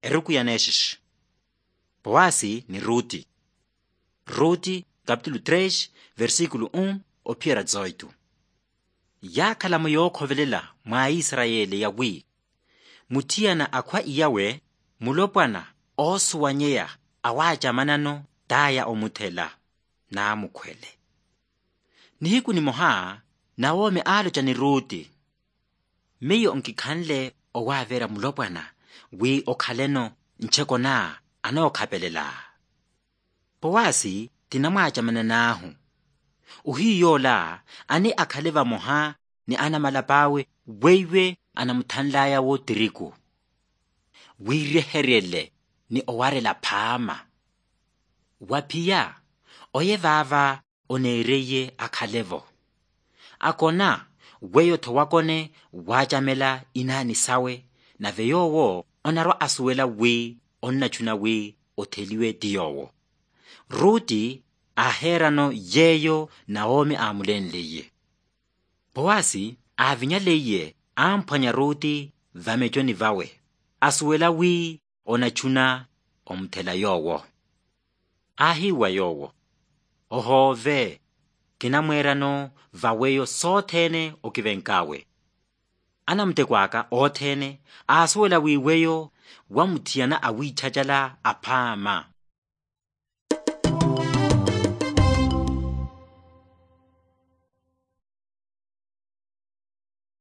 eruku yaneshish. Boasi ni Ruti. Ruti, capítulo 3, versículo 1 ophira 18. Yakhala muyokhovelela mwa Israyeli yawi. Mutiyana akhwa iyawe, mulopwana osuwanyeya awajamanano daya omuthela na mukhwele. Nihiku ni moha Naomi aloja ni Ruti. Miyo onkikhanle owavera mulopwana wi okhaleno ncheko na anokhapelela. Boasi tinamwajamana nahu. Uhiyola ani akhaleva moha ni anamalapawe weiwe anamuthanlaya wo tiriku. Wireherele ni owarela phama. Waphiya oyevava oneereye akhalevo. Akona weyo thowakone wajamela inani sawe na veyowo onaro asuwela wi onnachuna wi otheliwe diyowo. Ruti aherano yeyo Naomi amulenleye. Boasi avinyaleye amphwanya Ruti vamejoni vawe asuwela wi onachuna omthela yowo. Ahiwa yowo ohove kinamwerano vaweyo sothene okivenkawe. Anamtekwaka othene asuwela wiweyo wamutiyana awichajala aphama.